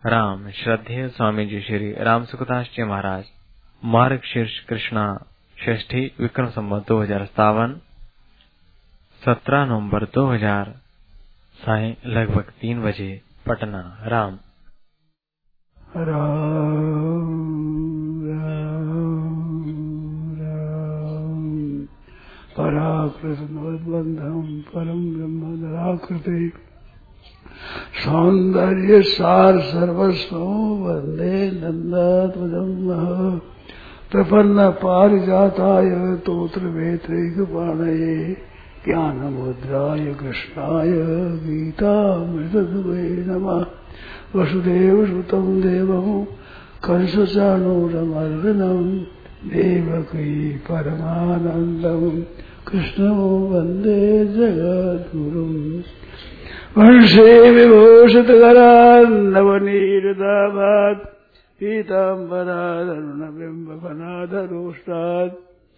राम श्रद्धेय स्वामी जी श्री राम सुखदास जी महाराज मार्ग शीर्ष कृष्णा षष्ठी विक्रम संवत 2057 17 नवंबर 2000 साय लगभग 3 बजे पटना। राम राम राम राम पराकृष्णवद्बन्धं परम ब्रह्म निराकृते सौंदर्य सार सर्वस्व वंदे नंदात्मजं प्रपन्न पारिजाताय तोत्र वेत्रैकपाणये ज्ञानमुद्राय कृष्णाय गीतामृतदुहे नमः। वसुदेवसुतं देवं कंसचाणूरमर्दनं देवकी परमानन्दं कृष्णं वन्दे जगद्गुरुम्। वंशे विभूषितकरान्नवनीरदाभात् पीताम्बरादरुणबिम्बफनादरोष्टात्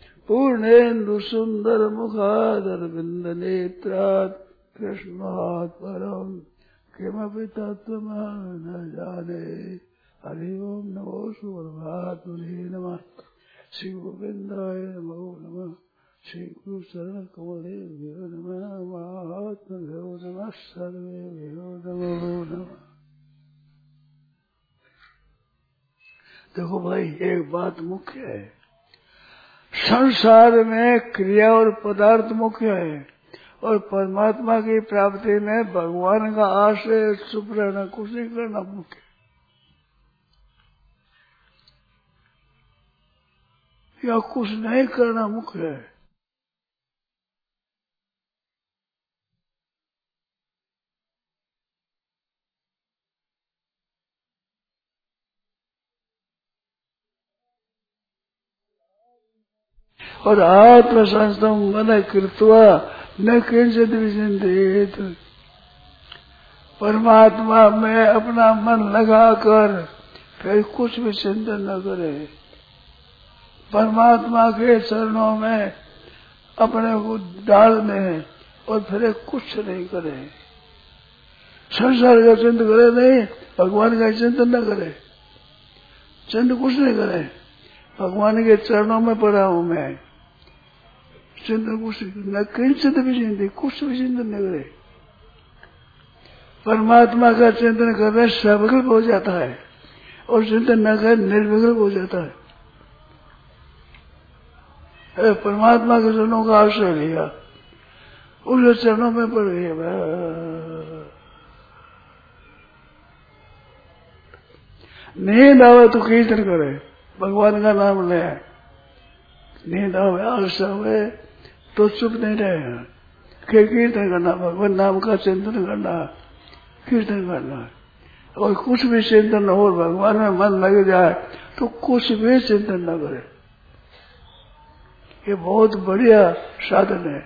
पूर्णेन्दुसुन्दरमुखादरविन्दनेत्रात् कृष्णात् परम् किमपि तत्त्वमहं न जाने। हरि ओम नमो सुपरमात्मने नमः। श्री गोविंदाय नमो नमः। श्री गुरु शरण कमलेभ्यो नमः। महात्मभ्यो नमः। सर्वेभ्यो नमो नमः। देखो भाई, एक बात मुख्य है, संसार में क्रिया और पदार्थ मुख्य है और परमात्मा की प्राप्ति में भगवान का आश्रय चुप रहना, कुछ नहीं करना मुख्य या कुछ नहीं करना मुख्य है। और आत्मसंस्थम मन कृत्वा न किंचित विचिंतित, परमात्मा में अपना मन लगाकर फिर कुछ भी चिंतन न करे, परमात्मा के चरणों में अपने को डाल दें और फिर कुछ नहीं करे, संसार का चिंतन करे नहीं, भगवान का चिंतन न करे, चिंतन कुछ नहीं करे, भगवान के चरणों में पड़ा हूं मैं, चिंतन कुछ न किंचित भी चिंतन, कुछ भी चिंतन न करे। परमात्मा का चिंतन करने सविकल्प हो जाता है और चिंतन न करे निर्विकल्प हो जाता है। परमात्मा के चरणों का आश्रय लिया, उसके चरणों में पड़ गए, नींद आवे तो कीर्तन करे, भगवान का नाम ले, नींद आवे आलस्य आवे तो चुप नहीं रहे, कीर्तन करना, भगवान नाम का चिंतन करना, कीर्तन करना। और कुछ भी चिंतन न हो, भगवान में मन लग जाए तो कुछ भी चिंतन न करे। ये बहुत बढ़िया साधन है,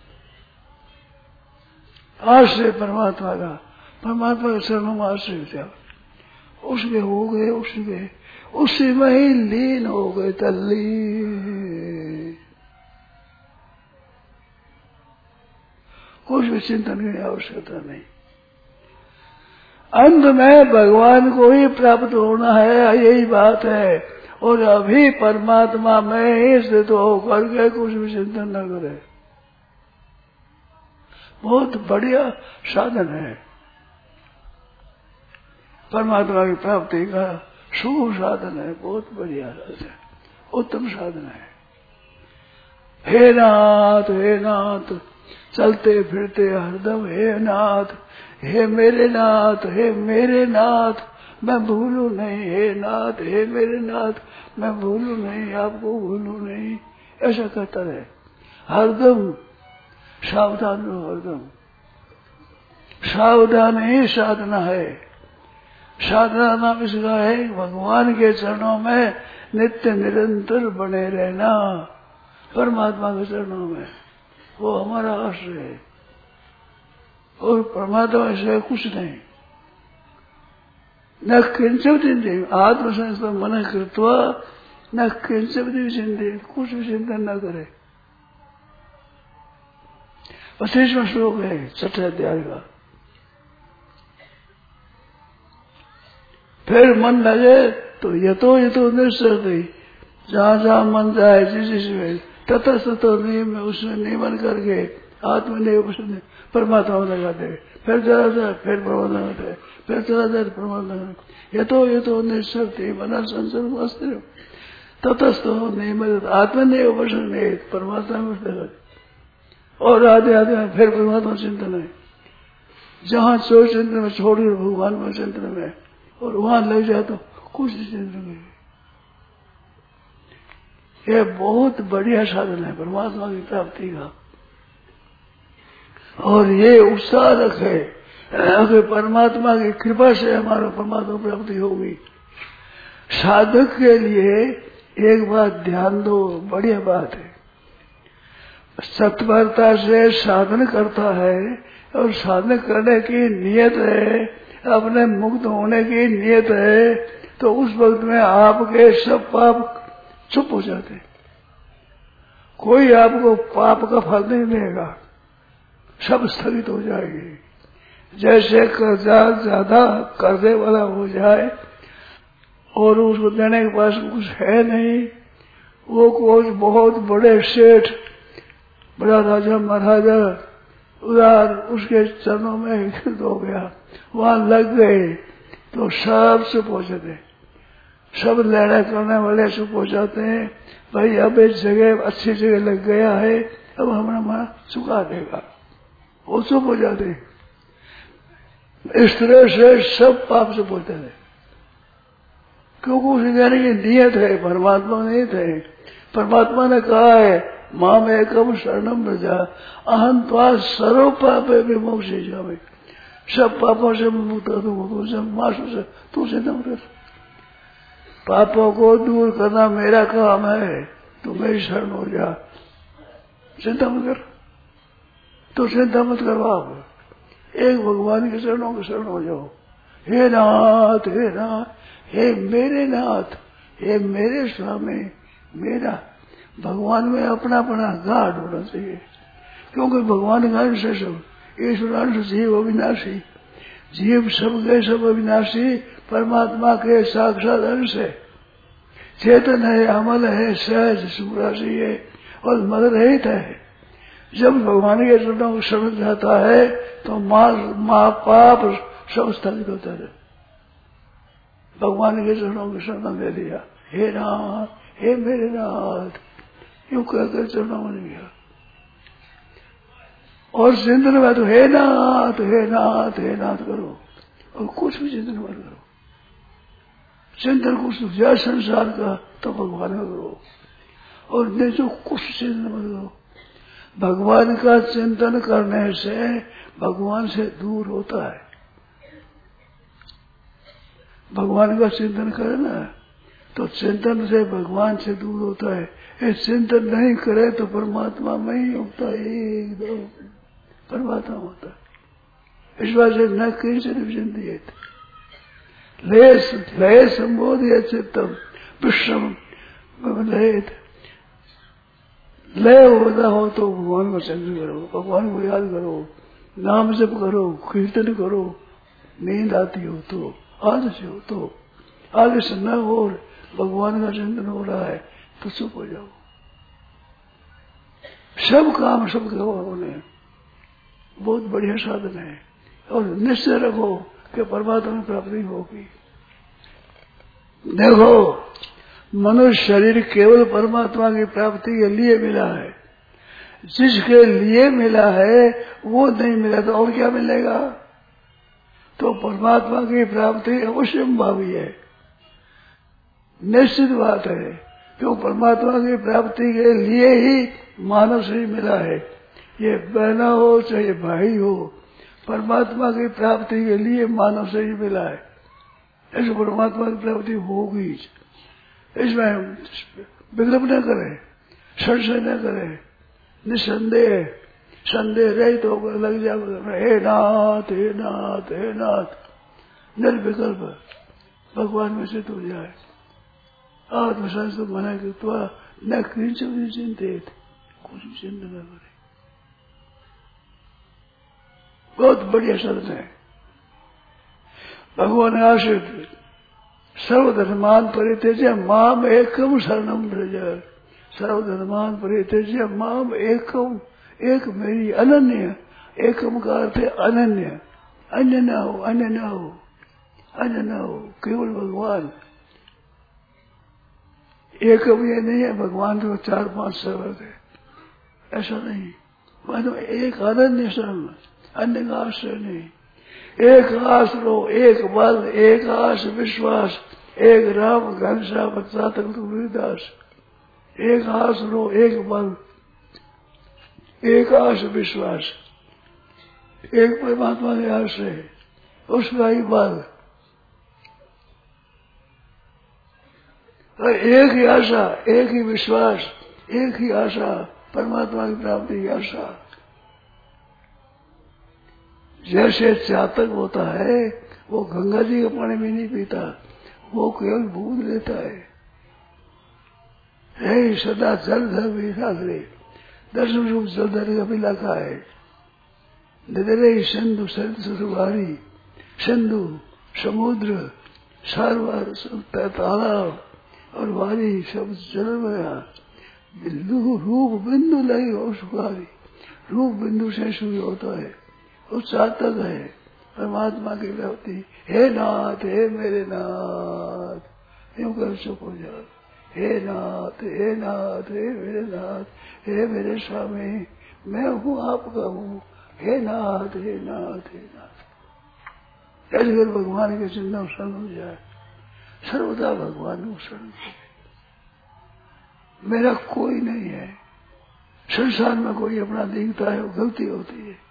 आश्रय परमात्मा का, परमात्मा के चरणों में आश्रय था, उसमें हो गए, उसी में ही लीन हो गए, तल्लीन, कुछ भी चिंतन की आवश्यकता नहीं। अंत में भगवान को ही प्राप्त होना है, यही बात है। और अभी परमात्मा में ही स्थित होकर के कुछ भी चिंतन न करे, बहुत बढ़िया साधन है, परमात्मा की प्राप्ति का शुभ साधन है, बहुत बढ़िया साधन है, उत्तम साधन है। हे नाथ चलते फिरते हरदम हे नाथ, हे मेरे नाथ, हे मेरे नाथ मैं भूलू नहीं, हे नाथ, हे मेरे नाथ मैं भूलू नहीं, आपको भूलू नहीं, ऐसा कहता रहे हरदम। सावधान रहो, हरदम सावधान ही साधना है। साधना नाम इसका है भगवान के चरणों में नित्य निरंतर बने रहना, परमात्मा के चरणों में, वो हमारा आश्रय है और परमात्मा से कुछ नहीं। न किंचित चिंतित, आत्मसंस्थम मन कृत्वा न किंचित भी चिंतित, कुछ भी चिंतन न करे। 25वां श्लोक है 6ठे अध्याय का। फिर मन लगे तो ये तो निश्चय, जहाँ जहाँ मन जाए जिसमें तटस्थ तो नियम में उसमें नियमन करके आत्मनिर्भर परमात्मा में लगा दे, फिर चला जाए फिर परमात्मा लगाते, फिर चला जाए परमात्मा लगाते। ये तो निश्चय मना संसार वास्ते तटस्थ हो नियमित आत्मनिर्भर नहीं परमात्मा में लगा दे। और आधे आधे फिर परमात्मा चिंतन है, जहाँ चो चिंतन में छोड़ भगवान में चिंतन में, और वहां लग जाए तो कुछ चिंतन नहीं। यह बहुत बढ़िया साधन है परमात्मा की प्राप्ति का। और ये उत्साह रखे अगर परमात्मा की कृपा से हमारा परमात्मा प्राप्ति होगी। साधक के लिए एक बात ध्यान दो, बढ़िया बात है, सत्वरता से साधन करता है और साधन करने की नियत है, अपने मुक्त होने की नियत है, तो उस वक्त में आपके सब पाप चुप हो जाते। कोई आपको पाप का फल नहीं देगा, सब स्थगित हो जाएगी। जैसे कर्जा ज्यादा कर्जे वाला हो जाए और उसको देने के पास कुछ है नहीं, वो कुछ बहुत बड़े सेठ, बड़ा राजा महाराजा उधार उसके चरणों में गिरद हो गया, वहां लग गए तो सब से पहुंचते, सब लेना करने वाले से पहुंचाते हैं, भाई अब एक जगह अच्छी जगह लग गया है, अब हमारा चुका देगा, वो चुप हो जाते। इस तरह से सब पाप से पहुंचते थे, क्योंकि उसे कहने की नियत है, परमात्मा नहीं थे। परमात्मा ने कहा है माम एकम शरणम व्रजा अहं त्वा सर्व पापे विमोक्षे जावे, सब पापों से मुक्त कर दूंगा, मासू से तू चिंता मत कर, पापों को दूर करना मेरा काम है, तू मेरी शरण हो जा, चिंता मत कर, तो चिंता मत करो। आप एक भगवान के चरणों के शरण हो जाओ। हे नाथ, हे नाथ, हे मेरे नाथ, हे मेरे स्वामी, मेरा भगवान में अपना गाढ़ होना चाहिए, क्योंकि भगवान का अंश है सब, ईश्वर अंश जीव अविनाशी, जीव सब गए सब अविनाशी, परमात्मा के साक्षात अंश है, चेतन है, अमल है, सहज सुराशी है और मद रहित है। जब भगवान के चरणों को शरण जाता है तो माँ पाप सब स्थगित होता है। भगवान के चरणों को शरण दे दिया, हे नाथ, हे मेरे नाथ, यूं कहकर चरणों में गया। और चिंतन में तो हे नाथ, हे नाथ, हे नाथ करो, और कुछ भी चिंतन मत करो। चिंतन कुछ जाए संसार का तो भगवान का करो, और नहीं तो कुछ चिंतन मत करो। भगवान का चिंतन करने से भगवान से दूर होता है। भगवान का चिंतन करे ना तो चिंतन से भगवान से दूर होता है। ये चिंतन नहीं करे तो परमात्मा में ही होता है, एकदम परमात्मा होता है। इस बात से न किंचन विचिंतियेत लय संबोधित चित्तम विश्रम लयेत। लय होता हो तो भगवान को चिंतन करो, भगवान को याद करो, नाम जप करो, कीर्तन करो, नींद आती हो तो, आलस्य हो तो, आलस्य न हो, भगवान का चिंतन हो रहा है तो चुप हो जाओ। सब काम सब करो होने, बहुत बढ़िया साधन है। और निश्चय रखो कि परमात्मा में प्राप्ति होगी। देखो, मनुष्य शरीर केवल परमात्मा की प्राप्ति के लिए मिला है। जिसके लिए मिला है वो नहीं मिला तो और क्या मिलेगा? तो परमात्मा की प्राप्ति अवश्य भावी है, निश्चित बात है। क्यों? परमात्मा की प्राप्ति के लिए ही मानव शरीर मिला है। ये बहना हो चाहे भाई हो, परमात्मा की प्राप्ति के लिए मानव शरीर मिला है। ऐसे परमात्मा की प्राप्ति होगी, इसमें विकल्प न करें, संशय न करें, निसंदेह संदेह रहित होकर लग जाओ। हे नाथ, हे नाथ, हे नाथ, निर्विकल्प भगवान में सिद्ध हो जाए। आत्मशास्त्र मना कृत्वा न किंचन चिंतित, कुछ भी चिंता न करे। बहुत बढ़िया शब्द है। भगवान ने आशीर्वाद सर्वधर्मान परित्यज्य माम एकम शरणम व्रज। सर्वधर्मान परित्यज्य माम एकम, एक मेरी अनन्य, एकम का अर्थ है अनन्य, अन्य न हो, अन्य न हो, अन्य न हो, केवल भगवान। एकम ये नहीं है भगवान को 4-5 शब्द है, ऐसा नहीं। मतलब एक अनन्य शरण, अन्य का आश्रय नहीं। एक आश्रो, एक बल, एक आश विश्वास, एक राम घनश्या बच्चा तक तुलसीदास। एक आश्रो, एक बल, एक आश विश्वास, एक परमात्मा के आश्रय, उसका ही बल, और एक ही आशा, एक ही विश्वास, एक ही आशा, परमात्मा की प्राप्ति की आशा। जैसे चातक होता है वो गंगा जी का पानी भी नहीं पीता, वो केवल बूंद लेता है। सदा जल धर मीठा करे, दर्शन रूप जलधर का पिला का है। निदरे सिंधु सुरवारी, सिंधु समुद्र सारवार तालाब और वारी सब जल गया। बिंदु रूप बिंदु लगी हो सुखारी, रूप बिंदु से शुरू होता है, वो चातक है परमात्मा की प्राप्ति। हे नाथ, हे मेरे नाथ, यूं कर चुप हो जाओ। हे नाथ, हे नाथ, हे मेरे नाथ, हे मेरे स्वामी, मैं हूँ आपका हूँ। हे नाथ, हे नाथ, हे नाथ। ऐसे कर भगवान के चिंतन शरण हो जाए, सर्वदा भगवान को शरण करे। मेरा कोई नहीं है, संसार में कोई अपना दिखता है वो गलती होती है।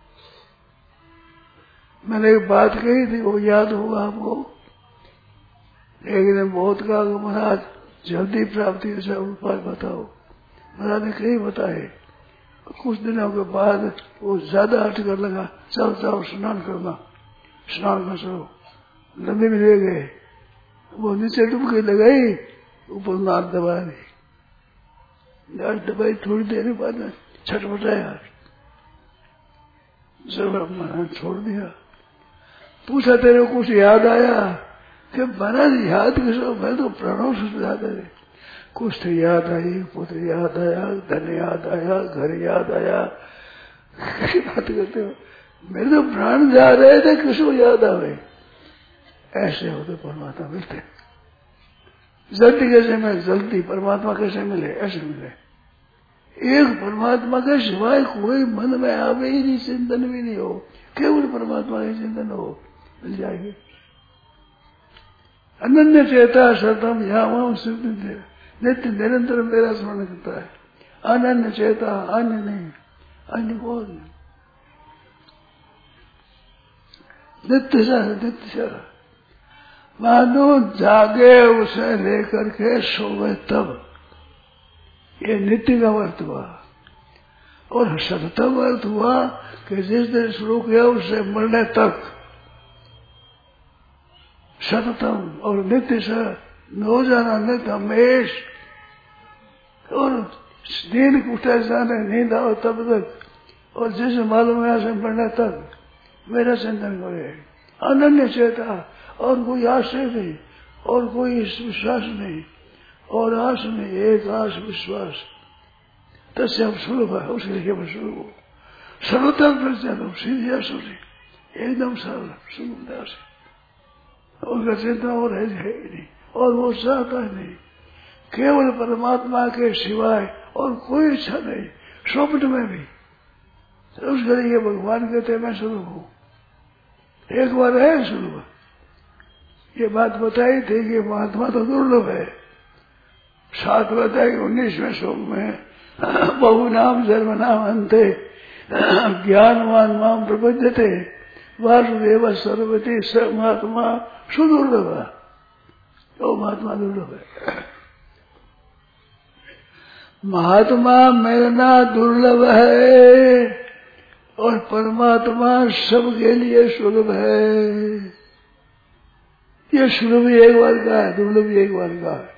मैंने एक बात कही थी, वो याद होगा आपको। एक दिन बहुत कहा कि महाराज जल्दी प्राप्ति से उपाय बताओ। महाराज ने कहीं बताए। कुछ दिनों के बाद वो ज्यादा हट कर लगा, चल जाओ स्नान करना, स्नान कर चलो। नदी में ले गए, वो नीचे डुबकी लगाई, ऊपर नाक दबा दी, नाक दबाई। थोड़ी देर बाद छटपटाया, जब महाराज छोड़ दिया। पूछा तेरे को कुछ याद आया? कि महाराज याद किसो, मैं तो प्राणों से याद है। कुछ तो याद आई, पुत्र याद आया, धन याद आया, घर याद आया। बात करते हो, मेरे तो प्राण जा रहे थे, किसको याद आवे? ऐसे होते परमात्मा मिलते। जल्दी कैसे मिले? जल्दी परमात्मा कैसे मिले? ऐसे मिले। एक परमात्मा के सिवाय कोई मन में आवे ही नहीं, चिंतन भी नहीं हो, केवल परमात्मा के चिंतन हो, मिल जाएगी। अनन्य चेता सतम याम सिद्धि, नित्य निरंतर मेरा स्मरण करता है। अनन्य चेता, अन्य नहीं, अन्य कौन? नित्य सा, नित्य सा। मानो जागे उसे लेकर के सोवे तब, ये नित्य का अर्थ हुआ। और सततम अर्थ हुआ कि जिस दिन शुरू किया उससे मरने तक, सततम। और नित्य से न जाना, नित्य हमेश। और नींद उठे जाने, नींद आओ तब तक, और जिसे मालूम है ऐसे मरने तक मेरा चिंतन करे। अनन्य चेता, और कोई आश्रय नहीं, और कोई विश्वास नहीं, और आश नहीं, एक आश विश्वास। तस्य हम सुलभ है, उसके लिए केवल सुलभ हो। सर्वोत्तम प्रचार सीधी असुरी, एकदम सरल सुंदर से। उसका चिंता और है ही नहीं, और वो चाहता नहीं, केवल परमात्मा के सिवाय और कोई इच्छा नहीं, स्वप्न में भी। तो उसके लिए भगवान कहते मैं स्वरूप हूँ। एक बार है स्वरूप, ये बात बताई थी कि महात्मा तो दुर्लभ है। 7 बताए 19वें श्लोक में, बहु नाम जन्म नाम अंते ज्ञानवान माम प्रपद्यते वासुदेव सर्वती स महात्मा सुदुर्लभ। तो महात्मा दुर्लभ है। महात्मा मिलना दुर्लभ है, और परमात्मा सबके लिए सुलभ है। ये सुलभ एक बार का है, दुर्लभ एक बार का है।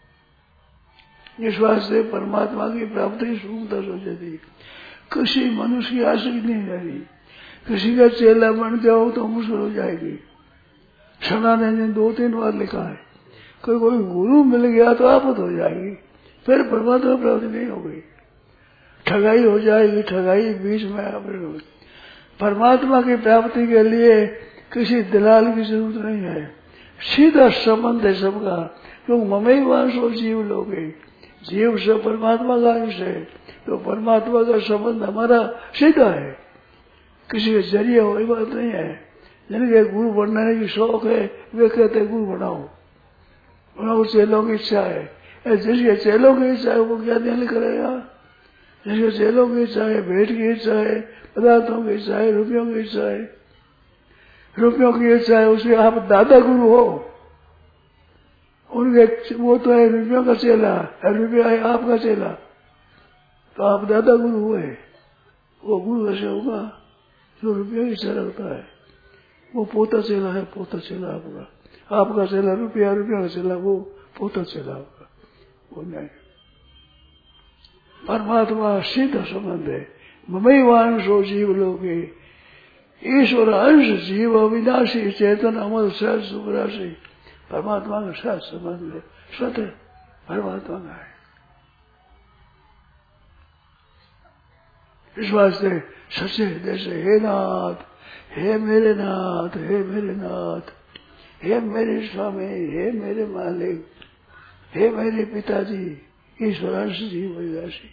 इस वास्ते परमात्मा की प्राप्ति सुविधा हो जाती। किसी मनुष्य की आशा नहीं रही, किसी का चेला बन जाओ तो मुश्किल हो जाएगी। शरणानंद ने 2-3 बार लिखा है कोई गुरु मिल गया तो आफत हो जाएगी, फिर परमात्मा प्राप्ति नहीं हो गई, ठगाई हो जाएगी, ठगाई बीच में। परमात्मा की प्राप्ति के लिए किसी दलाल की जरूरत नहीं है, सीधा संबंध है सबका, क्योंकि ममई वांशो जीव लोगे, जीव से परमात्मा का अंश है, तो परमात्मा का संबंध हमारा सीधा है, किसी के जरिए वही बात नहीं है। जिनके गुरु बनने की शौक है वे कहते गुरु बनाओ, चेलों की इच्छा है, जिसके चेलों की इच्छा है वो क्या देने करेगा, जिसके चेलों की इच्छा है, भेंट की इच्छा है, पदार्थों की इच्छा है, रुपयों की इच्छा है, रुपयों की इच्छा है, उसके आप दादा गुरु हो, उनके वो तो है रुपयों का चेला, रुपया है आपका चेला, तो आप दादा गुरु हुए, वो गुरु कैसे होगा जो रुपया की इच्छा रखता है, वो पोता चेला है, पोता चेला आपका चेला रुपया, रुपया का चेला वो पोता चेला आपका, वो नहीं। परमात्मा सीधा संबंध है, ममई वांशो जीव लोगे, ईश्वर अंश जीव अविनाशी चेतन अमर सहज सुखराशि, परमात्मा का सहज संबंध है, सत्य परमात्मा का है। इस वास्ते सच्चे हृदय से हे नाथ, हे मेरे नाथ, हे मेरे नाथ, हे मेरे स्वामी, हे मेरे मालिक, हे मेरे पिताजी, ईश्वर अंश जीव अविनाशी,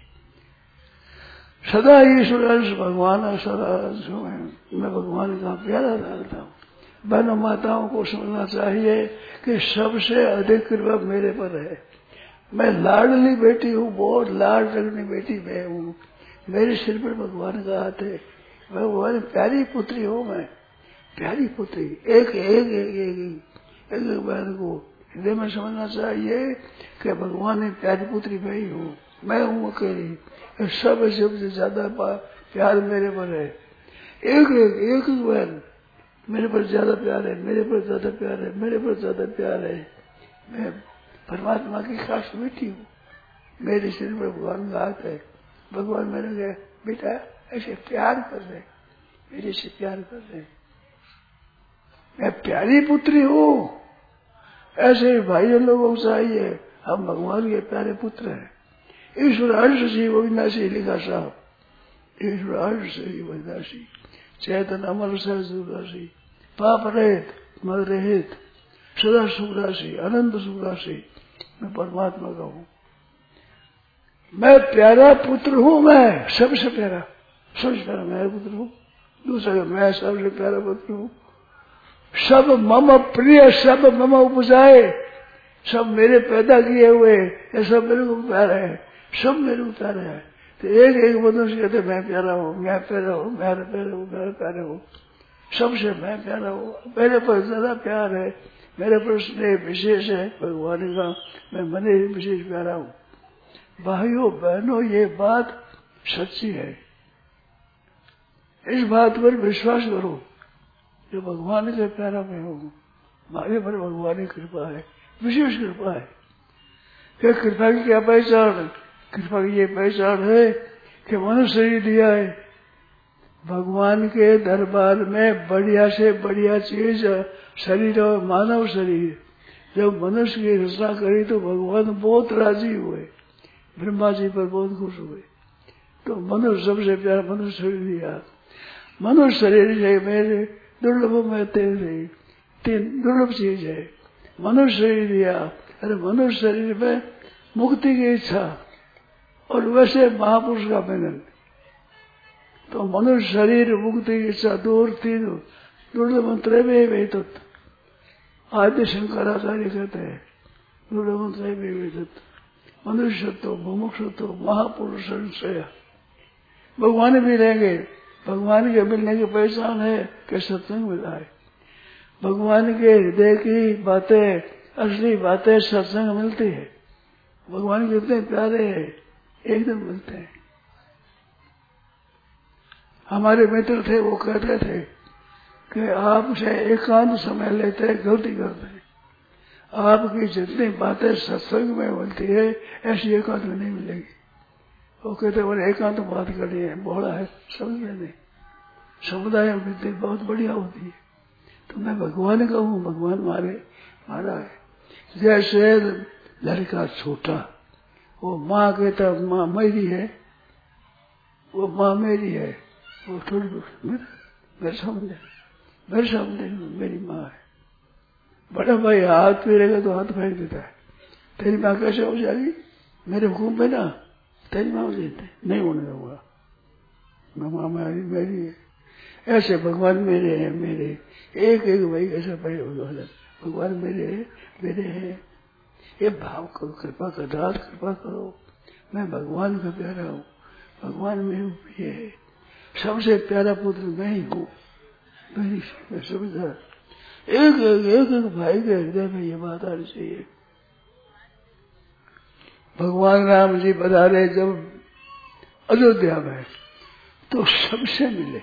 सदा ईश्वर अंश भगवान, सदा अंश मैं भगवान का प्यारा डालता हूँ। बहनों माताओं को समझना चाहिए कि सबसे अधिक कृपा मेरे पर है, मैं लाडली बेटी हूँ, बहुत लाड रखनी बेटी मैं हूँ, मेरे सिर पर भगवान का हाथ है, भगवान प्यारी पुत्री हूँ, मैं प्यारी पुत्री, एक एक एक एक एक बहन को हृदय में समझना चाहिए कि भगवान ने प्यारी पुत्री मैं ही हूँ, मैं हूँ अकेली, सबसे ज्यादा प्यार मेरे पर है, एक एक एक बहन मेरे पर ज्यादा प्यार है, मेरे पर ज्यादा प्यार है, मेरे पर ज्यादा प्यार है, मैं परमात्मा की खास बेटी हूँ, मेरे सिर पर भगवान का हाथ है, भगवान मेरे कहे बेटा ऐसे प्यार कर रहे, मेरे से प्यार कर रहे, मैं प्यारी पुत्री हूँ, ऐसे भाई लोगों को चाहिए, हम भगवान के प्यारे पुत्र हैं। ईश्वर अंश जीव अविनाशी लिखा साहब, ईश्वर अंश जीव अविनाशी चेतन अमर सहज राशि, पाप रहित मद रहित सदा सुख राशि, अनंत सुख राशि, मैं परमात्मा का हूँ, मैं प्यारा पुत्र हूँ, मैं सबसे प्यारा मैं पुत्र हूँ, दूसरा मैं सबसे प्यारा पुत्र हूँ, सब मम प्रिय, सब मम उपजाए, सब मेरे पैदा किए हुए, ये सब मेरे को प्यारे है, सब मेरे को प्यारे है। तो एक एक मनुष्य कहते मैं प्यारा हूँ, मैं प्यारा हूँ, मेरा प्यारा हूँ, मेरा प्यारा हूँ, सबसे मैं प्यारा हूँ, मेरे पर ज्यादा प्यार है, मेरे पर स्नेह विशेष है भगवान का, मैं मने विशेष प्यारा हूँ। भाइयों बहनों ये बात सच्ची है, इस बात पर विश्वास करो, जो भगवान के प्यारा में हूँ, हमारे पर भगवान की कृपा है, विशेष कृपा है। क्या कृपा की क्या पहचान? कृपा की ये पहचान है कि मनुष्य शरीर दिया है, भगवान के दरबार में बढ़िया से बढ़िया चीज शरीर और मानव शरीर, जब मनुष्य की रचना करी तो भगवान बहुत राजी हुए, ब्रह्मा जी पर बहुत खुश हुए, तो मनुष्य सबसे प्यारा मनुष्य शरीर दिया। मनुष्य शरीर है मेरे दुर्लभ में तेरे, तीन दुर्लभ चीज है, मनुष्य शरीर दिया। अरे मनुष्य शरीर में मुक्ति की इच्छा और वैसे महापुरुष का मिलन, तो मनुष्य शरीर मुक्ति की इच्छा दूर तीन दुर्लभ त्रैवे तत्व, आदि शंकराचार्य कहते हैं दुर्लभ त्रैवे तत्व, मनुष्यत्व, मुमुक्षुत्व, महापुरुष संशय। भगवान भी रहेंगे, भगवान के मिलने की पहचान है कि सत्संग मिला है, भगवान के हृदय की बातें, असली बातें सत्संग मिलती है, भगवान के इतने प्यारे हैं, एकदम मिलते हैं। हमारे मित्र थे, वो कहते थे कि आपसे एकांत समय लेते हैं, गलती करते हैं, आपकी जितनी बातें सत्संग में मिलती है ऐसी एकांत में नहीं मिलेगी। वो कहते बोले एकांत बात करनी है, बोला है समझ में नहीं, समुदाय में मिलती बहुत बढ़िया होती है, तो मैं भगवान का हूँ, भगवान मारा है। जैसे लड़का छोटा, वो माँ कहता माँ मेरी है, वो माँ मेरी है, वो थोड़ी मेरे सामने मेरी माँ है। बड़ा भाई हाथ फेरेगा तो हाथ फेंक देता है, तेरी माँ कैसे हो जाएगी, मेरे हुक्म पे ना तेरी माँ हो जाती, नहीं होने दूंगा, माँ मेरी है। ऐसे भगवान मेरे हैं, मेरे एक एक भाई ऐसा भाई भगवान मेरे हैं। ये भाव करो, कृपा कर, कृपा करो, मैं भगवान का प्यारा हूँ, भगवान मेरे प्रिय है, सबसे प्यारा पुत्र मैं ही हूँ। मेरी सुविधा एक भाई के हृदय में ये बात आनी चाहिए। भगवान राम जी पधारे जब अयोध्या में, तो सबसे मिले,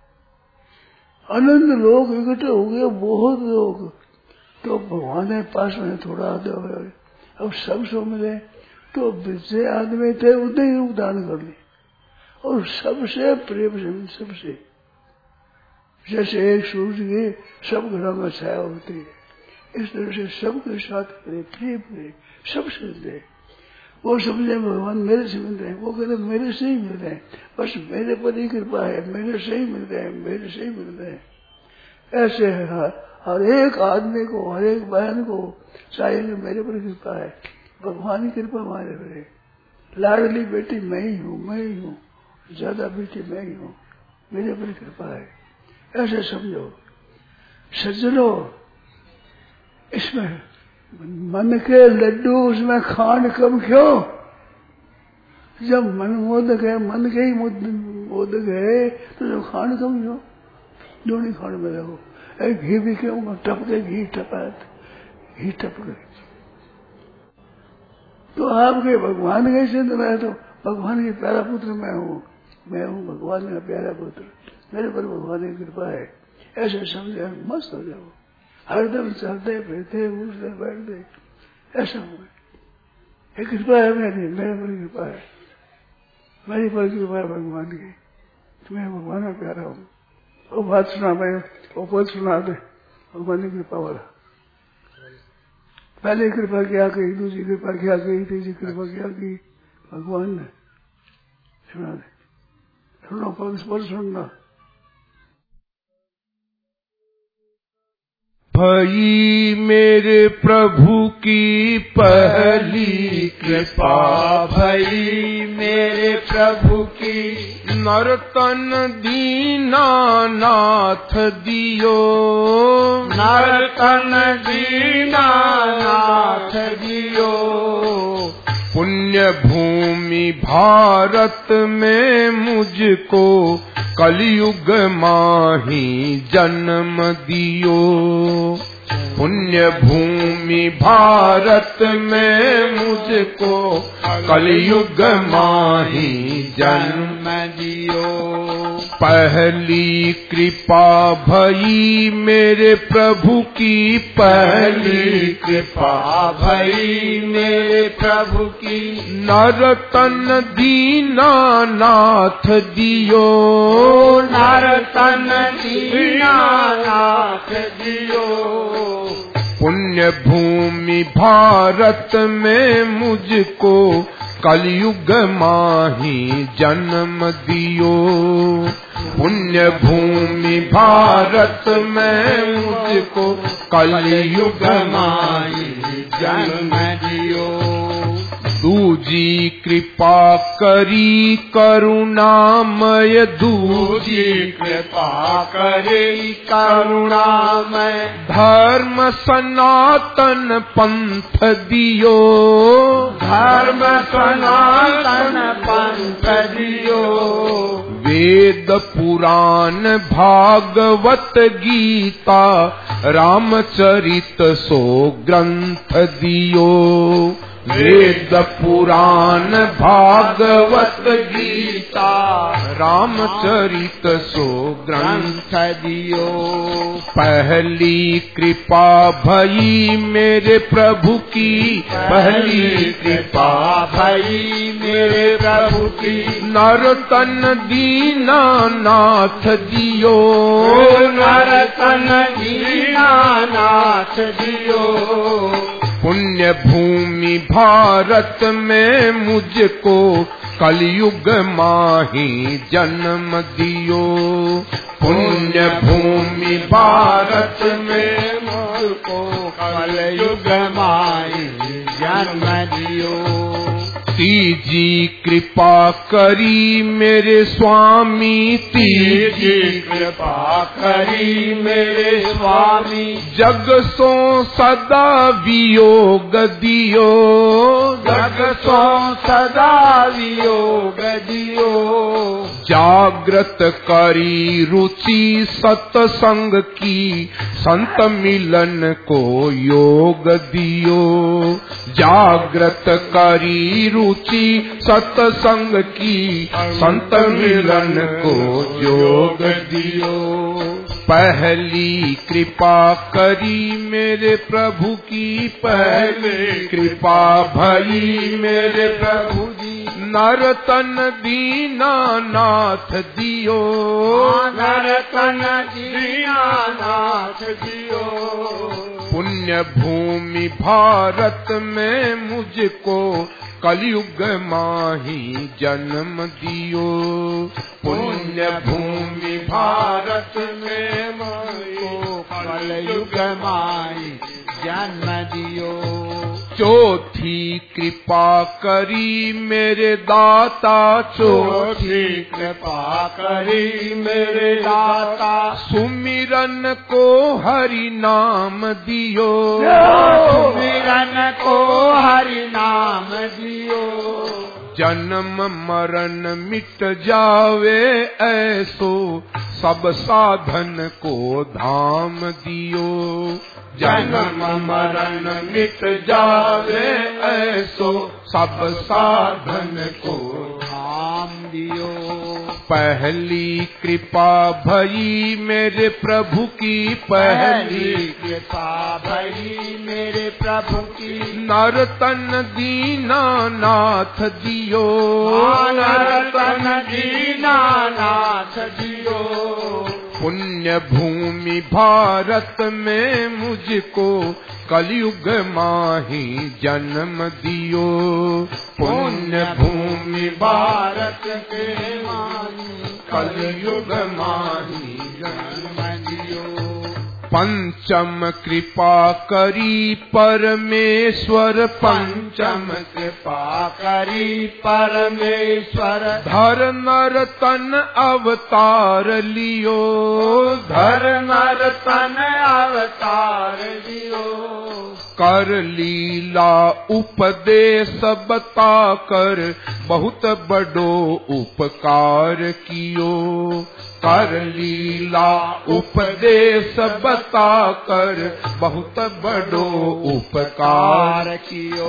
अनंत लोग इकट्ठे हो गए, बहुत लोग। तो भगवान ने पास में थोड़ा आते हुए अब सबसे मिले, तो जितने आदमी थे उतने ही उपदान कर ली, और सबसे प्रेम से, सबसे जैसे एक सूरज की सब घरों में छाया होती है, इस तरह से सबके साथ प्रेम करे, सबसे दे। वो समझे भगवान मेरे से मिल रहे हैं, वो कहते मेरे से ही मिल रहे हैं, बस मेरे पर ही कृपा है, मेरे से ही मिल रहे हैं, मेरे से ही मिल रहे हैं। ऐसे हर एक आदमी को, हर एक बहन को चाहिए मेरे पर कृपा है, भगवान की कृपा हमारे पर है। लाडली बेटी मैं ही हूँ, ज्यादा बेटी मैं ही हूँ, मेरे पर कृपा है, ऐसे समझो। सज्जनों, इसमें मन के लड्डू, उसमें खांड कम क्यों? जब मन मोदक है, मन के ही मोदक है, तो जब खांड कम क्यों? दोनों खांड में रहो। घी भी क्यों टपके, घी टपके। तो आपके भगवान कैसे मैं तो भगवान के प्यारा पुत्र मैं हूँ भगवान का प्यारा पुत्र, मेरे पर भगवान की कृपा है, ऐसे समझे मस्त हो जाओ। हरदम चलते फिरते उठते बैठते ऐसा हुआ, कृपा है मेरे पर कृपा है, मेरी पर कृपा है भगवान की, तुम्हें भगवान का प्यारा हूँ। वो बात सुना, मैं वो पद सुना दे, भगवान की कृपा वाला। पहले कृपा क्या की, दूसरी कृपा क्या की, तीसरी कृपा क्या की, भगवान ने। सुना दे, सुनो पद सुनना। भई मेरे प्रभु की पहली कृपा, भई मेरे प्रभु की नर्तन दीनानाथ दियो, नर्तन दीनानाथ दियो। पुण्य भूमि भारत में मुझको कलयुग माही जन्म दियो, पुण्य भूमि भारत में मुझको कलयुग माही जन्म दियो। पहली कृपा भई मेरे प्रभु की, पहली कृपा भई मेरे प्रभु की नरतन दीनानाथ दियो, नरतन दीनानाथ दियो। पुण्य भूमि भारत में मुझको कलयुग माही जन्म दियो, पुण्य भूमि भारत में मुझको कलयुग माही जन्म दियो। दूजी कृपा करी करुणामय, दूजी कृपा करी करुणामय धर्म सनातन पंथ दियो, धर्म सनातन पंथ दियो। वेद पुराण भागवत गीता रामचरित सो ग्रंथ दियो, वेद पुराण भागवत गीता रामचरित सो ग्रंथ दियो। पहली कृपा भई मेरे प्रभु की, पहली कृपा भई मेरे प्रभु की। नर तन दीना नाथ दियो, नर तन दीना नाथ दियो। पुण्य भूमि भारत में मुझको कलयुग माही जन्म दियो। पुण्य भूमि भारत में मुझको कलयुग माही जन्म दियो। तीजी कृपा करी मेरे स्वामी, तीजी कृपा करी मेरे स्वामी। जग सो सदा वियोग दियो, जग सो सदा वियोग दियो। जागृत करी रुचि सत्संग की, संत मिलन को योग दियो। जागृत करी रुचि सत्संग की, संत मिलन को योग दियो। पहली कृपा करी मेरे प्रभु की, पहली कृपा भई मेरे प्रभु जी। नर तन दीना नाथ दियो, नर तन दीना नाथ दियो। पुण्य भूमि भारत में मुझको कलयुग माही जन्म दियो। पुण्य भूमि भारत में मुझको कलयुग माही जन्म दियो। चौथी कृपा करी मेरे दाता, चौथी कृपा करी मेरे दाता। सुमिरन को हरि नाम दियो, सुमिरन को हरि नाम दियो। जन्म मरण मिट जावे ऐसो, सब साधन को धाम दियो। जन्म मरण मिट जावे ऐसो, सब साधन को धाम दियो। पहली कृपा भई मेरे प्रभु की, पहली कृपा भई मेरे प्रभु की। नर तन दीना नाथ दियो, नर तन दीना नाथ दियो। पुण्य भूमि भारत में मुझको कलयुग माही जन्म दियो। पुण्य भूमि भारत के माही कलयुग माही जन्म दियो। पंचम कृपा करी परमेश्वर, पंचम कृपा करी परमेश्वर। धर नर तन अवतार लियो, धर नर तन अवतार लियो। कर लीला उपदेश बता कर, बहुत बड़ो उपकार कियो। कर लीला उपदेश बता कर, बहुत बड़ो उपकार कियो।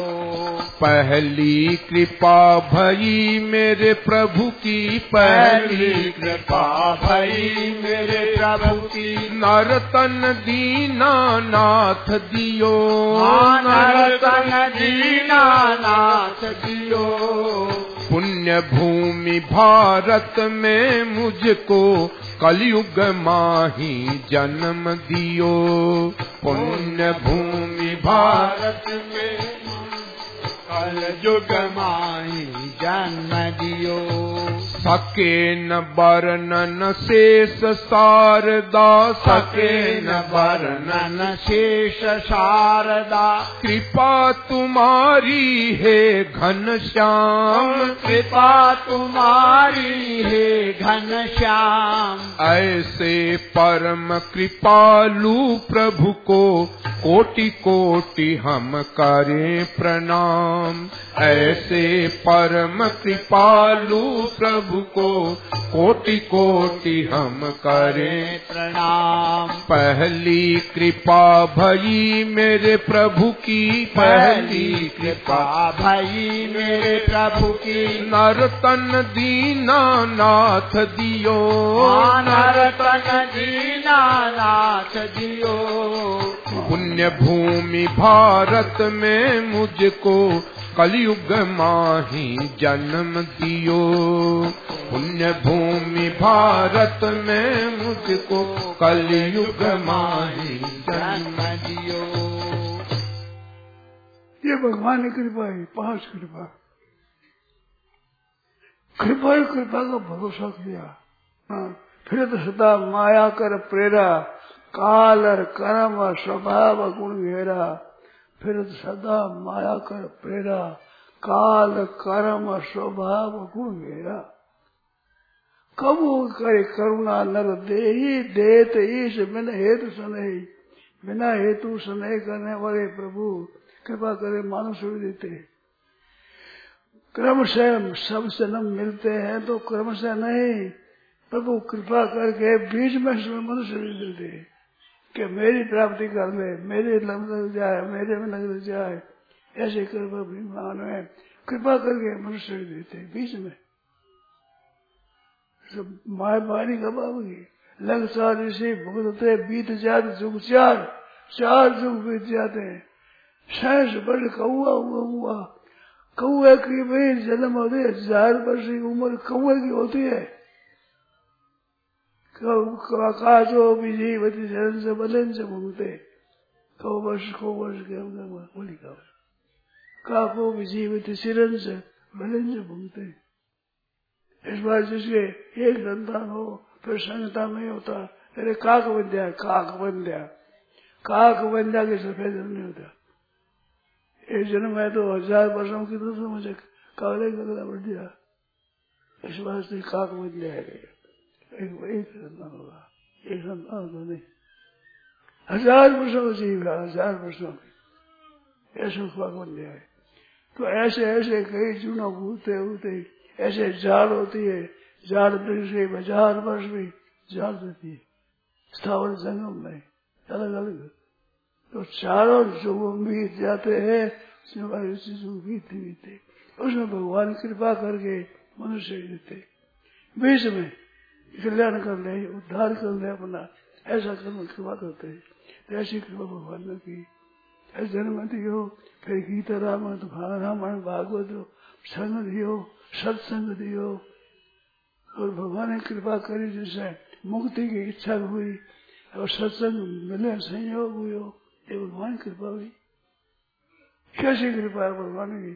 पहली कृपा भई मेरे प्रभु की, पहली कृपा भई मेरे प्रभु की। नर तन दीना नाथ दियो, नर तन दीना नाथ दियो। पुण्य भूमि भारत में मुझको कलयुग माही जन्म दियो। पुण्य भूमि भारत में कलयुग माही जन्म दियो। सके न वर्णन शेष शारदा, सके न वर्णन शेष शारदा। कृपा तुम्हारी है घनश्याम, कृपा तुम्हारी है घनश्याम। ऐसे परम कृपालु प्रभु को कोटि कोटि हम करें प्रणाम। ऐसे परम कृपालु प्रभु प्रभु को कोटि कोटि हम करें प्रणाम। पहली कृपा भई मेरे प्रभु की, पहली कृपा भई मेरे प्रभु की, नरतन दीना नाथ दियो, नरतन दीना नाथ दियो। पुण्य भूमि भारत में मुझको कलयुग माही जन्म दियो, पुण्य भूमि भारत में मुझको कलयुग माही जन्म दियो। ये भगवान की कृपा है, 5 कृपा। कृपा ही कृपा का भरोसा किया। फिर तो सदा माया कर प्रेरा, काल और कर्म स्वभाव गुण घेरा। फिर तो सदा माया कर प्रेरा, काल कर्म स्वभाव गुण घेरा। कबू करे करुणा नर देही, देत ईश बिन हेतु सनहि। बिना हेतु स्नेह करने वाले प्रभु कृपा करे मानुष भी देते। क्रम से सब जन्म मिलते हैं तो क्रम से नहीं, प्रभु कृपा करके बीच में मनुष्य भी मिलते कि मेरी प्राप्ति कर ले, मेरे लग जाए, मेरे में लग जाए। ऐसे कृपा भगवान में कृपा करके मनुष्य भी देते बीच में। सब माय पानी कब आओगी, लग सार से भुगतते बीत जाते जुग 4 जुग बीत जाते हैं। सहस बड़ कौआ हुआ, कौए की भी जन्म होती है, 1000 वर्ष की उम्र कौए की होती है। काजो विजीवती शरण से बलन से घूमते, को वर्ष के बोली काको विजीवती शरण से बलन से घूमते। इस बार जिसके एक संतान हो फिर संगता नहीं होता, अरे काक बन जाए, काक बन के सफेद नहीं होता। एक जन्म है तो 1000 वर्षों की तो मुझे काले गला बढ़ गया, इस वास्ते काक बन जाएगा। एक संतान होगा, एक संतान तो नहीं, 1000 वर्षों जीव, 1000 वर्षों की ऐसे काक बन जाए। तो ऐसे ऐसे कई चुनाव होते ऐसे जाल होती है, जाल वृक्ष से 1000 वर्ष भी जाल देती है स्थावर जंगम में अलग अलग। तो चारों जो बीत जाते हैं बीते उसमें भगवान कृपा करके मनुष्य देते, बीच में कल्याण कर ले, उद्धार कर ले अपना, ऐसा कर्म कृपा करते हैं। ऐसी कृपा भगवान ने की। ऐसे जन्म दियो, फिर गीता रामायण भागवत संग दियो, सत्संग दियो, और भगवान ने कृपा करी जिससे मुक्ति की इच्छा हुई और सत्संग मिले, संयोग हुई, ये भगवान की कृपा हुई। कैसी कृपा है भगवान की।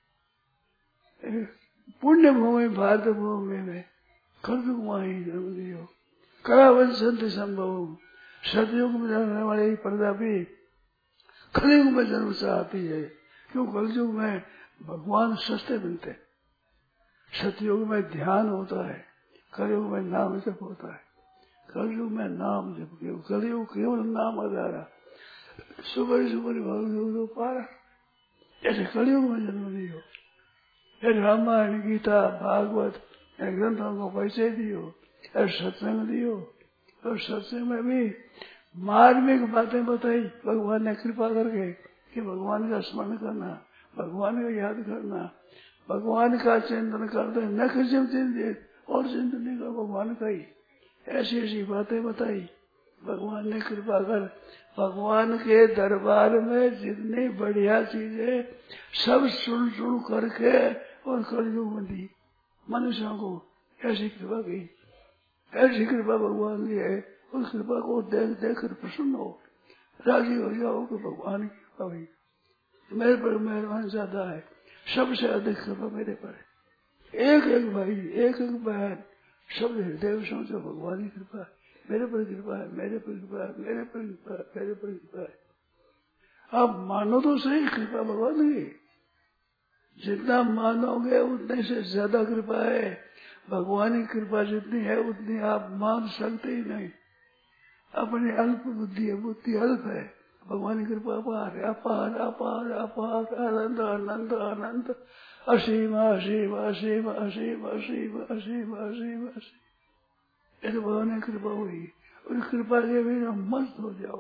पुण्य भूमि भारत भूमि में कलयुग माही जन्म दियो, करावन संत संभव। सतयुग में जन्मने वाले पर्दा भी कलयुग में जन्म से आती है, क्यों कलयुग में भगवान सस्ते मिलते। सतयुग में ध्यान होता है, कलयुग में नाम जप होता है। कलयुग में नाम जप, कलयुग केवल नाम आधारा, सुबह भगवत पारा। ऐसे कलयुग में जन्म दियो, रामायण गीता भागवत ग्रंथों को पैसे दियो और सत्संग दियो, और सत्संग में भी मार्मिक बातें बताई भगवान ने कृपा करके कि भगवान का स्मरण करना, भगवान को याद करना, भगवान का चिंतन करते न किसी चिंतित और चिंतन नहीं कर, भगवान का ही ऐसी ऐसी बातें बताई भगवान ने कृपा कर। भगवान के दरबार में जितनी बढ़िया चीजें सब सुन सुन करके और कलयुग में दी मनुष्यों को, ऐसी कृपा की। ऐसी कृपा भगवान की है, उस कृपा को देख देख कर प्रसन्न हो, राजी हो जाओ कि भगवान की कृपा हुई, मेरे पर मेहरबान ज्यादा है, सबसे अधिक कृपा मेरे पर है। एक एक भाई, एक एक बहन, सब हृदय में सोचो भगवान की कृपा है, मेरे पर कृपा है, मेरे पर कृपा है, मेरे पर कृपा है, मेरे पर कृपा है। आप मानो तो सही कृपा भगवान की, जितना मानोगे उतने से ज्यादा कृपा है। भगवान की कृपा जितनी है उतनी आप मान सकते ही नहीं, अपनी अल्प बुद्धि है, बुद्धि अल्प है। भगवान की कृपा अपार है, अपार अपार अपार, अनंत अनंत अनंत असीम असीम असीम असीम असीम असीम असीम असीम। ये भगवान की कृपा हुई, उस कृपा के भी मस्त हो जाओ।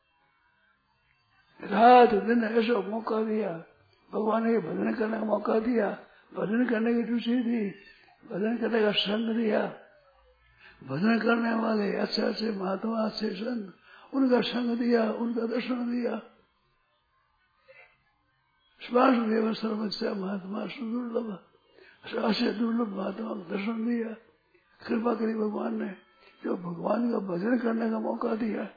रात दिन ऐसा मौका दिया, भगवान ने भजन करने का मौका दिया, भजन करने की रुचि दी, भजन करने का संग दिया। भजन करने वाले अच्छे अच्छे महात्मा, अच्छे संत, उनका संग दिया, उनका दर्शन दिया। वासुदेव सर्वस्या महात्मा सुदुर्लभ, ऐसे दुर्लभ महात्मा को दर्शन दिया। कृपा करी भगवान ने, जो भगवान का भजन करने का मौका दिया।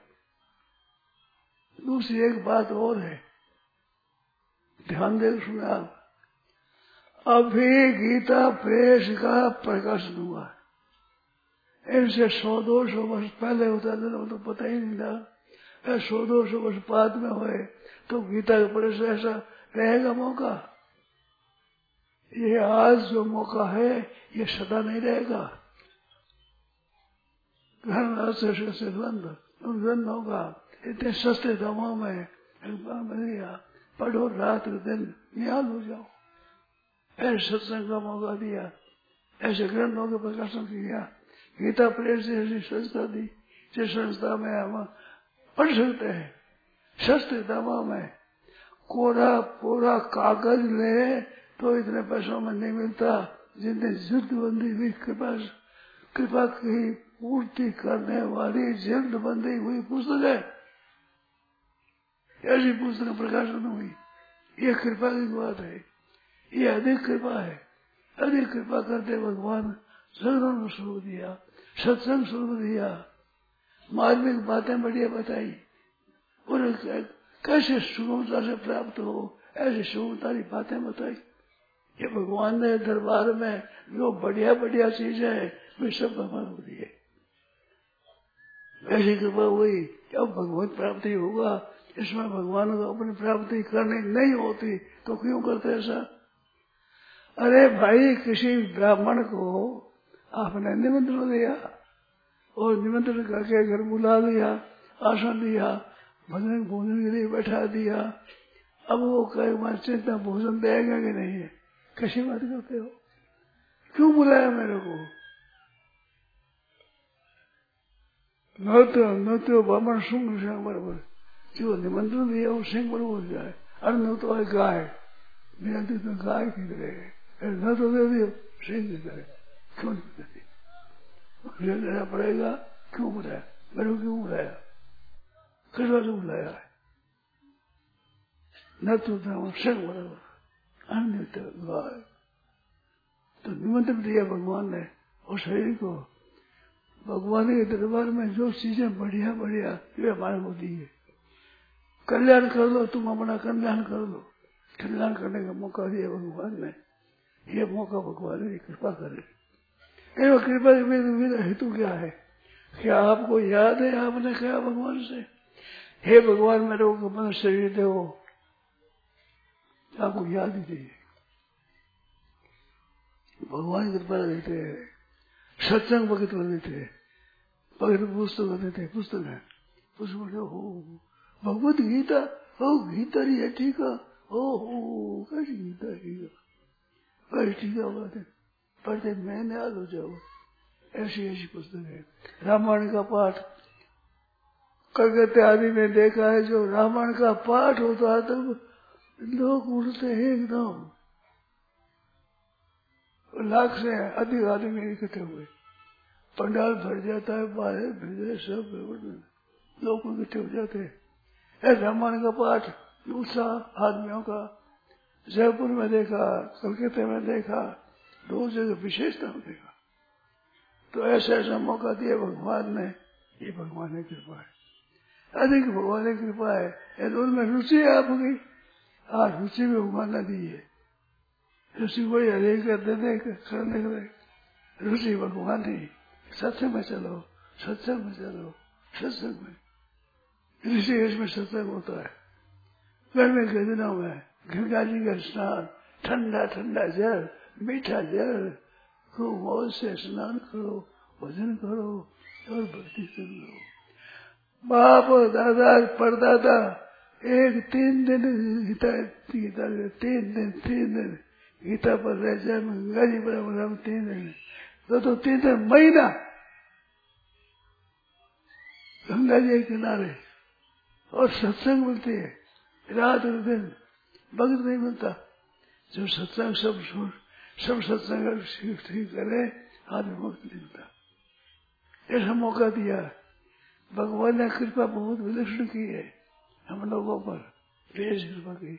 दूसरी एक बात और है, ध्यान दे सुने आप। अभी गीता प्रेस का प्रकाशन हुआ, इनसे 100-200 वर्ष पहले होता था वो तो पता ही नहीं था। 100-200 वर्ष बाद में हुए तो गीता के प्रेस ऐसा रहेगा मौका। ये आज जो मौका है ये सदा नहीं रहेगा। घर से द्वंद होगा। इतने सस्ते दामों में पढ़ो, रात दिन निहाल हो जाओ। ऐसे सत्संग का मौका दिया, ऐसे ग्रंथों के प्रकाशन किया। गीता प्रेस जैसी संस्था दी, जिस संस्था में हम पढ़ सकते हैं सस्ते दामों में। कोरा पूरा कागज ले तो इतने पैसों में नहीं मिलता जितने जल्दबंदी हुई कृपा की पूर्ति करने वाली जल्दबंदी हुई पुस्तक है। ऐसी पुस्तक प्रकाशन हुई, ये कृपा की बात है, ये अधिक कृपा है। अधिक कृपा करते भगवान सदगुण स्वरूप दिया, सत्संग स्वरूप दिया, मार्मिक बातें बढ़िया बताई और कैसे सुगमता से प्राप्त हो ऐसी सुगमता की बातें बताई। ये भगवान ने दरबार में जो बढ़िया बढ़िया चीजें है वे सब भगवान को दिए। ऐसी कृपा हुई कि अब भगवत प्राप्ति होगा। इसमें भगवान को अपनी प्राप्ति करनी नहीं होती तो क्यों करते ऐसा? अरे भाई, किसी ब्राह्मण को आपने निमंत्रण दिया और निमंत्रण करके घर बुला लिया, आसन दिया, भोजन के लिए बैठा दिया। अब वो कहे मैं चिंता भोजन देगा कि नहीं है, कैसी बात करते हो? क्यों बुलाया मेरे को? नृत्य ब्राह्मण सुंग सिंह बराबर, जो निमंत्रण दिया वो सिंह बराबर जाए। अरे न तो है गाय, मेरा तो गाय की तरह, न तो दे दियो सिंह की तरह, क्यों नहीं देती? देना पड़ेगा। क्यों बुलाया मेरे को? क्यों बुलाया? किस बात बुलाया है? न तो सिंह बराबर, अन्य गाय। तो निमंत्रण दिया भगवान ने और शरीर को। भगवान के दरबार में जो चीजें बढ़िया बढ़िया वे हमारे को दी है। कल्याण कर लो, तुम अपना कल्याण कर लो। कल्याण करने का मौका दिया भगवान ने। ये मौका भगवान की कृपा करे। कृपा मेरा हेतु क्या है? क्या आपको याद है आपने कहा भगवान से, हे भगवान मेरे को अपना शरीर दो? आपको याद ही नहीं। भगवान की कृपा देते हैं, सत्संग भगत देते हैं, भगत पुस्तक देते हैं। पुस्तक है, पुस्तक हो भगवत गीता, हो गीता रही है, ठीक है, हो कैसी गीता है, ठीक है, पढ़ते मैं निहाल हो जाओ। ऐसी ऐसी पुस्तक है। रामायण का पाठ कलकत्ते आदि में देखा है, जो रामायण का पाठ होता है तब लोग उठते हैं एकदम, लाख से अधिक आदमी इकट्ठे हुए, पंडाल भर जाता है, बाहर भीड़ सब लोग इकट्ठे हो जाते हैं। रामायण का पाठ उत्साह आदमियों का जयपुर में देखा, कलकत्ते में देखा, दो जगह विशेषता देखा। तो ऐसा ऐसा मौका दिया भगवान ने। ये भगवान की कृपा है, अधिक भगवान की कृपा है। उनमें रुचि है आपकी, आज रुचि भी भगवान ने दी है। रुचि बड़ी हरेक करने के रुचि भगवान ही। सत्संग में चलो, सत्संग में चलो, सत्संग में ऋषिकेश में सत्संग होता है। गर्मी के दिनों में गंगा जी का स्नान, ठंडा ठंडा जल, मीठा जल, खूब मौज से स्नान करो, भजन करो और भक्ति कर लो। बाप दादा परदादा 3 दिन गीता 3 दिन गीता पर रह जाए, मैं गंगा जी पर 3 दिन, तो 3 दिन महीना गंगा जी के किनारे, और सत्संग मिलती है रात और दिन, वक्त नहीं मिलता। जो सत्संग सब सत्संग ठीक करे, आदमी वक्त नहीं मिलता। ऐसा मौका दिया भगवान ने, कृपा बहुत विलक्षण की है हम लोगों पर, तेज कृपा की।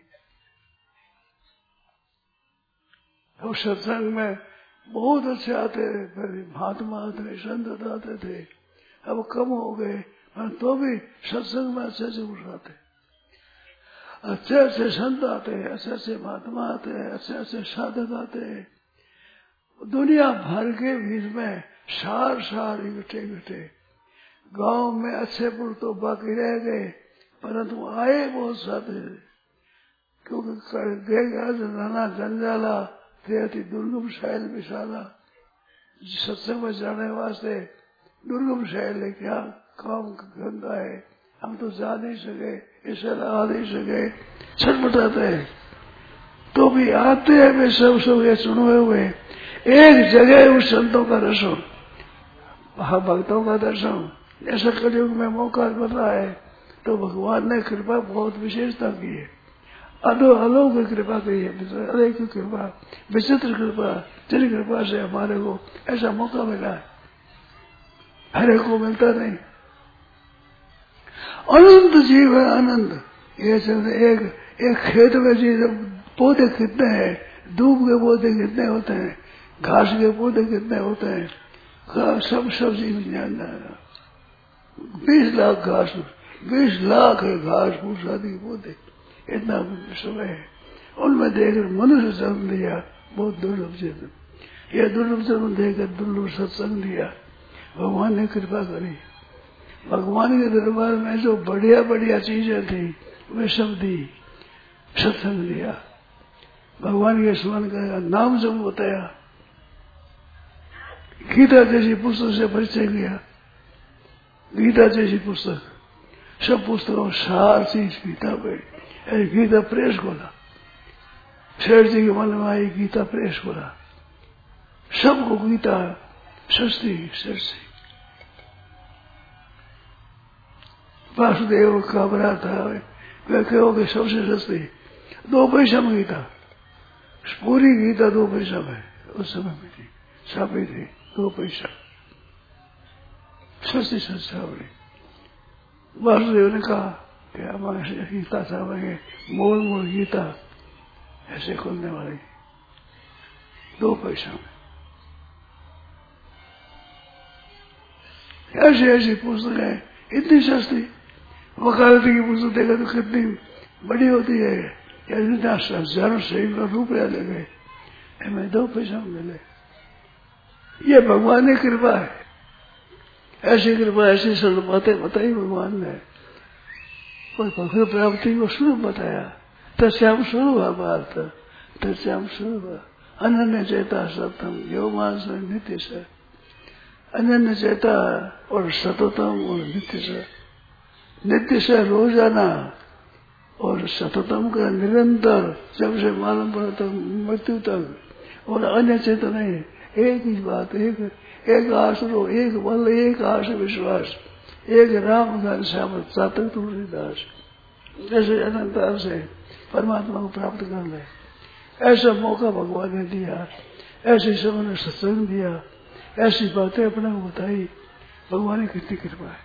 तो सत्संग में बहुत अच्छे आते थे, पहले महात्मा आते, संत आते थे, अब कम हो गए, तो भी सत्संग में अच्छे अच्छे पुरुष आते, अच्छे अच्छे संत आते हैं, अच्छे अच्छे महात्मा आते हैं, अच्छे अच्छे साधक आते हैं। दुनिया भर के बीच में सार इकट्ठे गांव में अच्छे पुरुष तो बाकी रह गए, परंतु आए बहुत सारे, क्योंकि नाना जंजाला थे, दुर्गम शैल विशाला, सत्संग में जाने वास्ते दुर्गम शैल है, क्या काम गंगा है, हम तो जा नहीं सके, ऐसा आ नहीं सके, छटपटाते हैं। तो भी आते हैं वे सब ये सुने हुए, एक जगह उस संतों का दर्शन, भक्तों का दर्शन, ऐसा कलयुग में मौका मिल रहा है, तो भगवान ने कृपा बहुत विशेषता की है, अलौकिक कृपा की है, अनेक कृपा, विचित्र कृपा, जिन कृपा से हमारे को ऐसा मौका मिला है, हर एक को मिलता नहीं। अनंत जीव है, अनंत। ये एक खेत में जी पौधे कितने हैं, दूब के पौधे कितने होते हैं, घास के पौधे कितने होते हैं, सब जीव ज्ञान जाएगा। 20 लाख घास, 20 लाख है घास फूस आदि पौधे, इतना समय है। उनमें देखकर मनुष्य जन्म दिया, बहुत दुर्लभ जन्म, यह दुर्लभ जन्म देकर दुर्लभ सत्संग दिया, भगवान ने कृपा करी। भगवान के दरबार में जो बढ़िया बढ़िया चीजें थी वे सब दी, सत्संग दिया, भगवान के स्मरण का नाम जब बताया, गीता जैसी पुस्तक से परिचय किया, गीता जैसी पुस्तक, सब पुस्तकों सार चीज गीता पे, गीता प्रेस खोला, शेर जी के मन में आई गीता प्रेस खोला, सबको गीता सस्ती सस्ती। वासुदेव का बड़ा था, वे कहोगे सबसे सस्ती, 2 पैसा में गीता, पूरी गीता 2 पैसा में उस समय में थी, छापी थी 2 पैसा, सस्ती छापी। वासुदेव ने कहा कि हमारे गीता छापेंगे, मोल गीता ऐसे खोलने वाली 2 पैसा में। ऐसी पुस्तकें इतनी सस्ती, वकालती की पुस्तक देखा तो कितनी बड़ी होती है, हजारों सैकड़ों रुपया लगे, हमें 2 पैसा मिले। ये भगवान की कृपा है, ऐसी कृपा, ऐसी सरल बातें बताई भगवान ने। कोई भगवत प्राप्ति को स्वरूप बताया, तस्याम स्वरूप, तस्याम स्वरूप अनन्य चेता सतम यो मास नित्य से, अनन्य चेता और सततम और नित्य से रोजाना और सततम का निरंतर, जब से मालूम पड़ा तक मृत्यु तक, और अन्य चेतन नहीं, एक ही बात, एक आसरो, एक बल, एक आश विश्वास, एक राम घन श्याम चातक तुलसीदास, जैसे अनंतर से परमात्मा को प्राप्त कर ले, ऐसा मौका भगवान ने दिया, ऐसे समय ने सत्संग दिया, ऐसी बातें अपने को बताई, भगवान की कितनी कृपा है।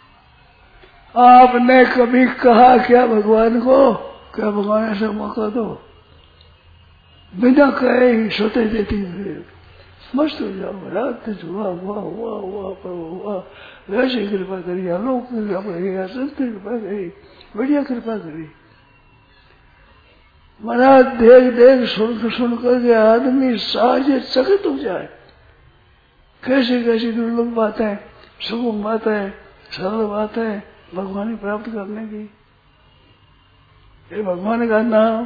आपने कभी कहा क्या भगवान को, क्या भगवान ऐसा मौका दो, बिना कहे ही सोते देती है, मस्त हो जाओ, रात वाह वाह वाह वाह प्रभु वाह, वैसी कृपा करी, आलोक कृपा करी, असंत कृपा करी, बढ़िया कृपा करी। महाराज देख देख सुन करके आदमी साजे चकित हो जाए, कैसी कैसी दुर्लभ बातें, सुगम बातें, सरल बातें भगवान प्राप्त करने की। ये भगवान का नाम,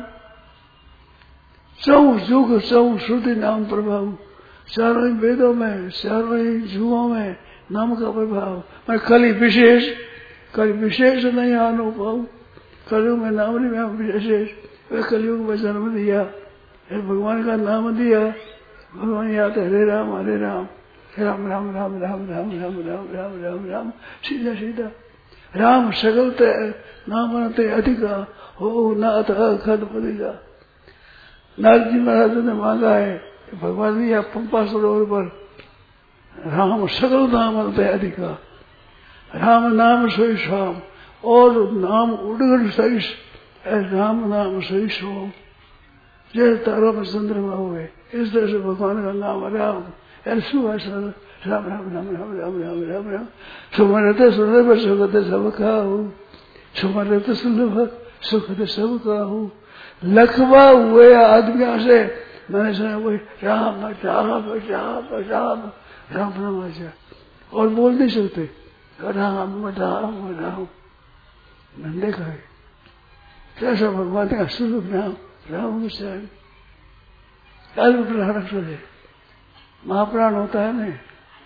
चौ युग चौ श्रुति नाम प्रभाव, चारों वेदों में, चारों युगों में नाम का प्रभाव। मैं कली विशेष नहीं अनुभव, कलयुग में नाम नहीं, मैं विशेष, वे कलयुग में जन्म दिया, भगवान का नाम दिया, भगवान याद हरे राम राम राम राम राम राम राम राम राम राम राम राम, सीधा सीधा राम सकलते नामते अधिका हो नाथ खद पदिका। नारद जी महाराज ने मांगा है भगवान जी आप पंपा सरोवर पर राम सकल नामते अधिका, राम नाम सोई स्वाम, और नाम उड़गढ़ सहिष, राम नाम सोई स्वाम, जय तारा में चंद्रमा हुए। इस तरह से भगवान का नाम राम सुभाषण राम राम राम राम राम राम राम राम। सुमरते सुलभ सुखद सब खाऊ, सुमरते सुलभ सुखद सब खाऊ। लखवा हुए आदमियों से मैंने सुना वही राम राम राम राम राम राम आजा, और बोल नहीं सकते राम राम राम। मैंने देखा है कैसा भगवान का स्वरूप नाम राम गोसाई। अल्प प्राण है, महाप्राण होता है ना,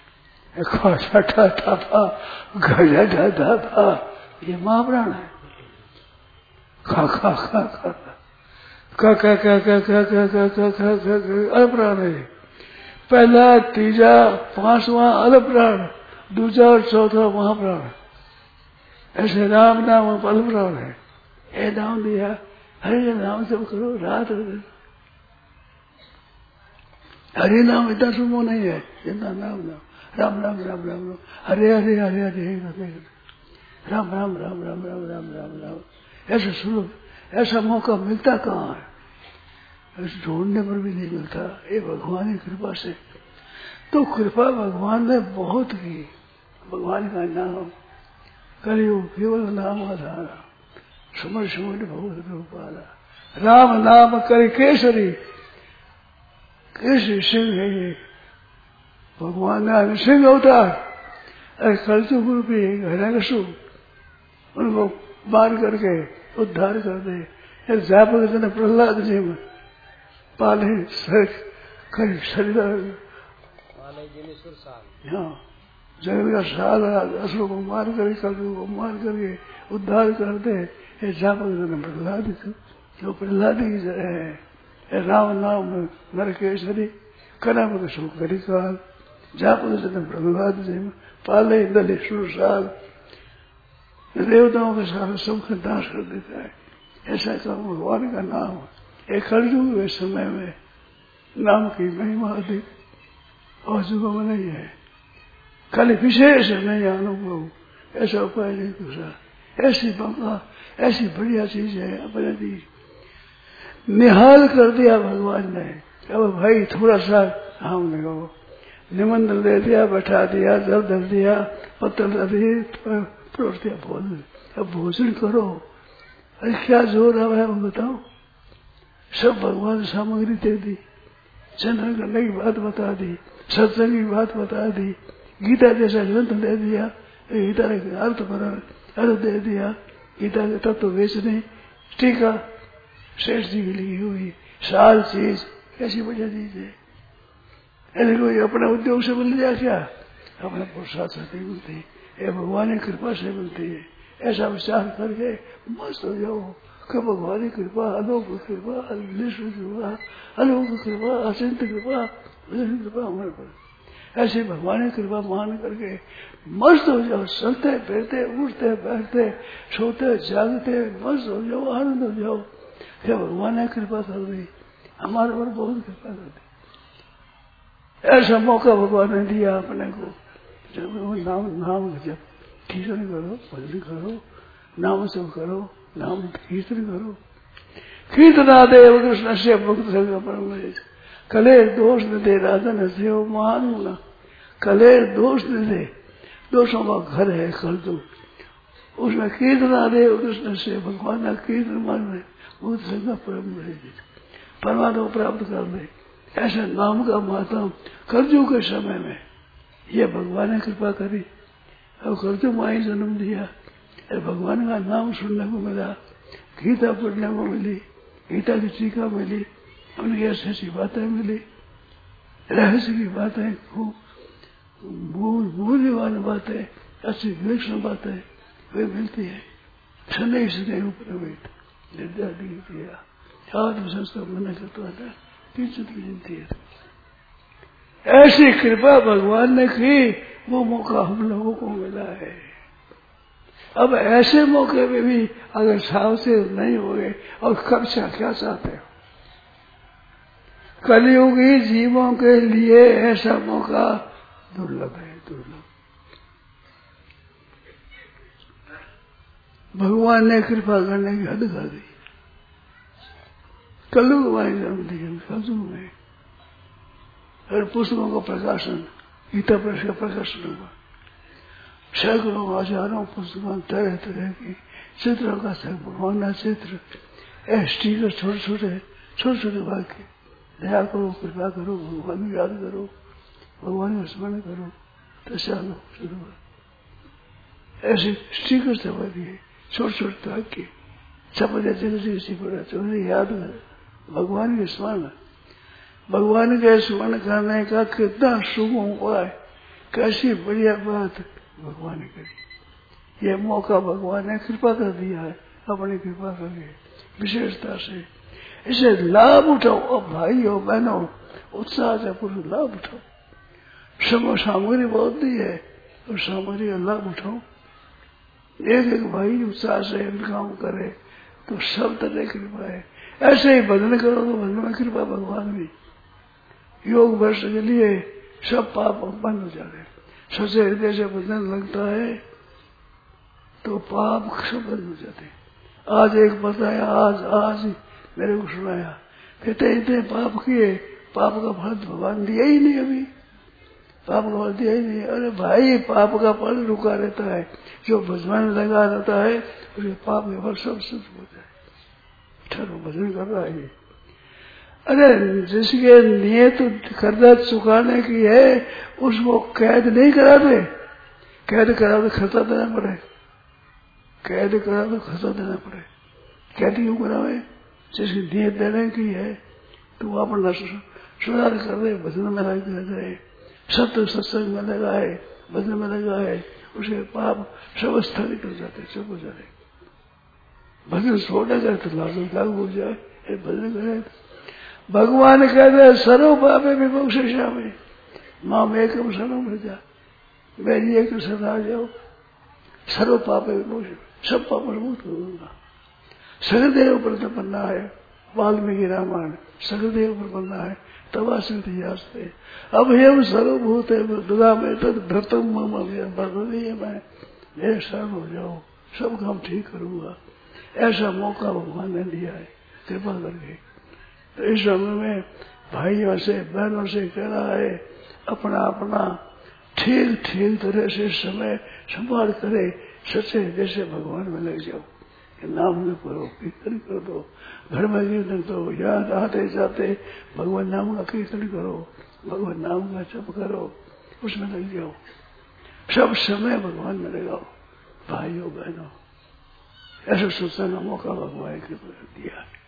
ये महाप्राण है। खा खा खा खा अल्पराण है। पहला तीजा पांचवा अल्पराण, दूसरा और चौथा महाप्राण। ऐसे राम नाम अल्पराण है। ये नाम दिया, हरे नाम सब करो रात दिन। हरे नाम इतना सुनो नहीं है जितना नाम नाम राम राम राम राम राम, हरे हरे हरे हरे हरे राम राम राम राम राम राम राम राम। ऐसा सुनो, ऐसा मौका मिलता कहाँ है, ऐसे ढूंढने पर भी नहीं मिलता। ये भगवान की कृपा से, तो कृपा भगवान ने बहुत की। भगवान का नाम कलियुग केवल नाम आधारा, सुमर सुमर बहुत रूपाला। राम नाम कर केसरी, केसरी सिंह है ये भगवान ने सिंह अवतार। अरे कलयुग रूपी हिरण्यकशिपु उनको मार करके उद्धार कर दे। जापक ने प्रहलाद जी में पाले शरीर, हाँ जगत का साल असुर को मार करके कलयुग को मार करके उद्धार कर दे। ये जापक ने प्रहलाद जो प्रहलाद की जगह है। राम नाम नरकेश्वरी कनम सुख करी काल, जापक ने प्रहलाद जी में पाले दले सुरसाल। देवताओं के सारे सब नाश कर देता है। ऐसा काम भगवान का नाम है। एक कलयुग के समय में नाम की महिमा अधिक और जुगम नहीं है। कल विशेष नहीं अनुभव, ऐसा उपाय नहीं दूसरा। ऐसी बंगा, ऐसी बढ़िया चीज है अपने दी, निहाल कर दिया भगवान ने। अब भाई थोड़ा सा हम लगाओ, निमंत्रण दे दिया, बैठा दिया, जल धर दिया, पत्थर धर दिए, परोस दिया भोजन। अब भोजन करो। अरे क्या जोर आ रहा है बताओ। सब भगवान सामग्री दे दी, चिंतन करने की बात बता दी, सत्संग की बात बता दी, गीता जैसा ग्रंथ दे दिया, गीता के अर्थ पर अर्थ दे दिया, गीता के तत्व बेचने, टीका शेष जी की लिखी हुई साल चीज, कैसी बढ़िया चीज है। ऐसे कोई अपने उद्योग से मिल जाए क्या, अपने पुरुषार्थ से नहीं मिलती, ये भगवान की कृपा से मिलती है। ऐसा विचार करके मस्त हो जाओ कि भगवान की कृपा, अलौकिक कृपा, अनिश्चित कृपा, अलौकिक कृपा, अचिंत कृपा, कृपा हमारे पर। ऐसी भगवान की कृपा मान करके मस्त हो जाओ। चलते फिरते, उठते बैठते, सोते जागते मस्त हो जाओ, आनंद हो जाओ। क्या भगवान ने कृपा कर दी, हमारे पर बहुत कृपा कर दी। ऐसा मौका भगवान ने दिया अपने को। जब नाम जब कीर्तन करो, भजन करो, नाम सब करो, नाम कीर्तन करो। कीर्तनादेव कृष्ण से भक्त संग परम, कले दोष न दे राधन से मान गुना, कले दोष न दे। दोषों का घर है कलयुग, उसमें कीर्तनादेव कृष्ण से भगवान का कीर्तन मान ले, भक्त संग परम परमात्मा प्राप्त कर ले। ऐसे नाम का मातम कलयुग के समय में ये भगवान ने कृपा करी। अब कलयुग में ही जन्म दिया, भगवान का नाम सुनने को मिला, गीता पढ़ने को मिली, गीता की टीका मिली, उनकी ऐसी ऐसी बातें मिली, रहस्य की बातें, खूब मूल्यवान बातें, अच्छी विलक्षण बातें वे मिलती है। शनि ऊपर आत्म संस्कार मन करता था। किंचित विचिंतित। ऐसी कृपा भगवान ने की, वो मौका हम लोगों को मिला है। अब ऐसे मौके में भी अगर सावधान नहीं हुए और कब से क्या चाहते हो? कलियुगी जीवों के लिए ऐसा मौका दुर्लभ है, दुर्लभ। भगवान ने कृपा करने की हद कर दी। कलयुग में जन्म दिया, कलयुग में हर पुस्तकों का प्रकाशन, गीता प्रेस का प्रकाशन हुआ, सैकड़ों हजारों पुस्तकों तरह तरह की चित्रों का भगवान का चित्र, स्टीकर छोटे छोटे वाक्य, दया करो, कृपा करो, भगवान को याद करो, भगवान का स्मरण करो, तस्वीर शुरू हुआ। ऐसे स्टीकर छपा दिए, छोटे छोटे वाक्य छपा दिया, जगह पड़ा, चौधरी याद कर भगवान के स्मरण। भगवान के स्मरण करने का कितना सुगम उपाय, कैसी बढ़िया बात भगवान ने करी। ये मौका भगवान ने कृपा कर दिया है, अपनी कृपा करके विशेषता से। इसे लाभ उठाओ। अब भाइयों बहनों, उत्साह से पूर्ण लाभ उठाओ। सामग्री बहुत दी है, और सामग्री का लाभ उठाओ। एक एक भाई उत्साह से काम करे तो सब तरह कृपा है। ऐसे ही भजन करो तो भजन में कृपा भगवान भी। योग वर्ष के लिए सब पाप बंद हो जाते। सच्चे हृदय से भजन लगता है तो पाप सब बंद हो जाते। आज एक बताया, आज मेरे को सुनाया, कहते इतने पाप किए, पाप का फल भगवान दिया ही नहीं, अभी पाप का फल दिया ही नहीं। अरे भाई, पाप का फल रुका रहता है, जो भजन लगा रहता है उसके पाप के फल सब शुद्ध हो जाए। ठहरो, भजन कर रहा है। अरे जिसके नियत कर्जा चुकाने की है उसको कैद नहीं कराते, कैद करा तो खर्चा देना पड़े, कैद करा तो खर्चा देना पड़े। कैद क्यों करावे? जिसकी नियत देने की है तो वो अपना सुधार कर दे, भजन में लग जाए, सत्य सत्संग में लगा है, भजन में लगा है, उसके पाप सब स्थगित हो जाते, सब हो जाते। भजन छोड़ेगा तो लागू हो जाए, भजन करे। भगवान कहते हैं सर्व पापे विमोक्षया में माम एकम शरणम व्रजा, मेरी एक शरण आ जाओ, सर्व पापे विमोक्ष, सब पाप मुक्त हो दूंगा। सगदेव प्रपन्ना है, वाल्मीकि रामायण, सगदेव प्रपन्ना है, तवास्ते यास्ते अभयम सर्वभूत दुर्गा में तद भ्रतम मम बर्दनीय में मेरे शरण हो जाओ, सब काम ठीक करूंगा। ऐसा मौका भगवान ने दिया है कृपा करके। तो इस समय में भाइयों से बहनों से कह रहा है, अपना अपना ठीक ठीक तरह से समय संभाल करे, सच्चे जैसे भगवान में लग जाओ। नाम न करो, कीर्तन कर दो, घर में कीर्तन करो, याद आते जाते भगवान नाम का कीर्तन करो, भगवान नाम का जप करो, उसमें लग जाओ। सब समय भगवान में लगाओ। भाइयों बहनों, ऐसा सोचने का मौका भगवान ने दिया है।